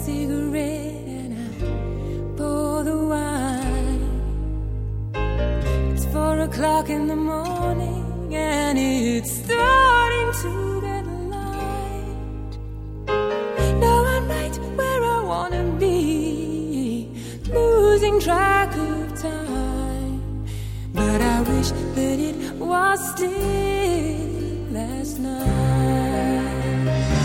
cigarette and I pour the wine. It's 4 o'clock in the morning and it's starting to get light. Now I'm right where I wanna be, losing track of time. But I wish that it was still last night.